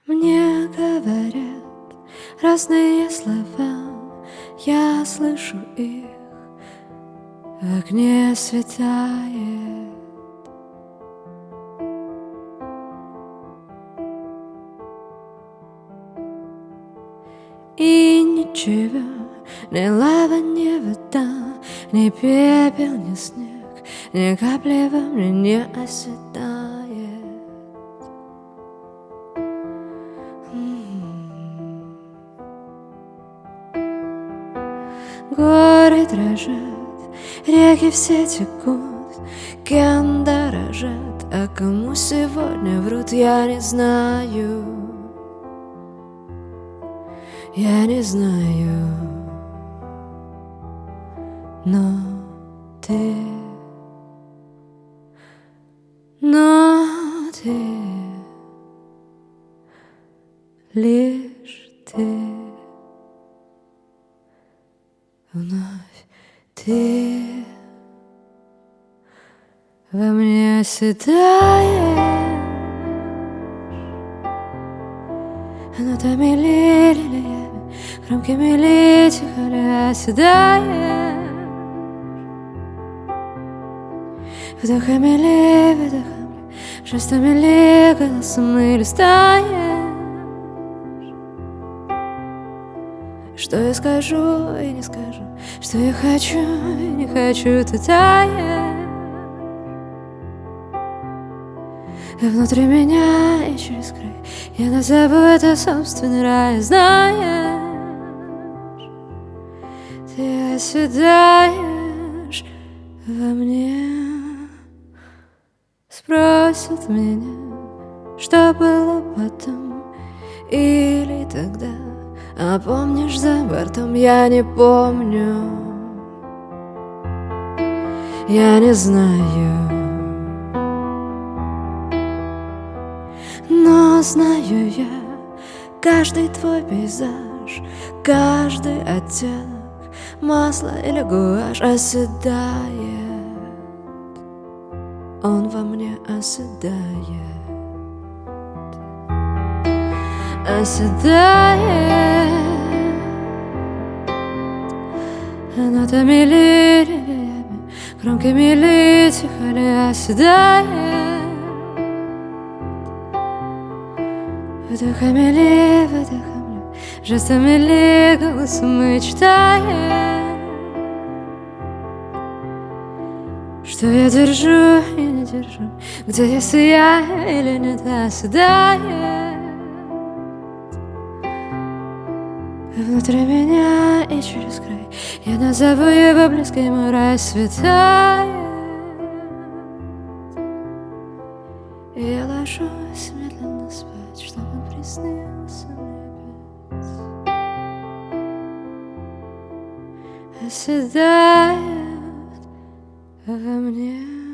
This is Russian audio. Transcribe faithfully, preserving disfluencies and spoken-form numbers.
Мне говорят разные слова, я слышу их, в окне светает. И ничего, ни лава, ни вода, ни пепел, ни снег, ни капли во мне не оседает. Горы дрожат, реки все текут, кем дорожат, а кому сегодня врут, я не знаю. Я не знаю, но ты, но ты, лишь ты, вновь ты во мне оседаешь, нотами лилиями, громкими ли, тихо ли оседаешь, вдохами ли, выдохами ли, жестами ли, голосом или стаешь. Что я скажу и не скажу, что я хочу и не хочу, ты таешь внутри меня и через край. Я назову это собственный рай, знаешь, ты оседаешь во мне. Спросят меня, что было потом или тогда, а помнишь за бортом, я не помню, я не знаю, но знаю я каждый твой пейзаж, каждый оттенок, масло или гуашь оседает, он во мне оседает, оседает, нотами лилиями, громкими ли, тихо ли оседает, вдохами ли, выдохами ли, жестами ли, голосом мечтает, что я держу и не держу, где если я или нет оседает внутри меня и через край. Я назову его близкий мой рай, светает. И я ложусь медленно спать, чтобы он приснился мне опять. Оседает во мне.